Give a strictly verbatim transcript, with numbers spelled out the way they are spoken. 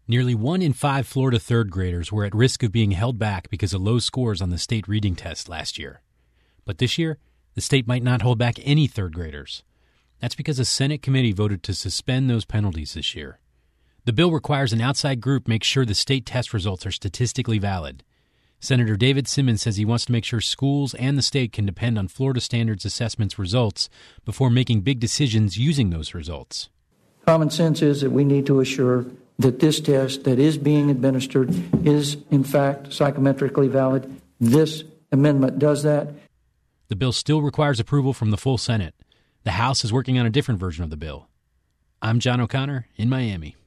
Nearly one in five Florida third graders were at risk of being held back because of low scores on the state reading test last year. But this year, the state might not hold back any third graders. That's because a Senate committee voted to suspend those penalties this year. The bill requires an outside group make sure the state test results are statistically valid. Senator David Simmons says he wants to make sure schools and the state can depend on Florida Standards Assessment's results before making big decisions using those results. Common sense is that we need to assure that this test that is being administered is, in fact, psychometrically valid. This amendment does that. The bill still requires approval from the full Senate. The House is working on a different version of the bill. I'm John O'Connor in Miami.